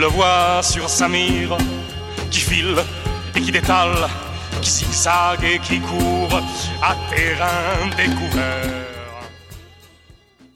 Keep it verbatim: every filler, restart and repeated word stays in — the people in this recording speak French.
le vois sur sa mire, qui file et qui détale, qui zigzague et qui court à terrain découvert.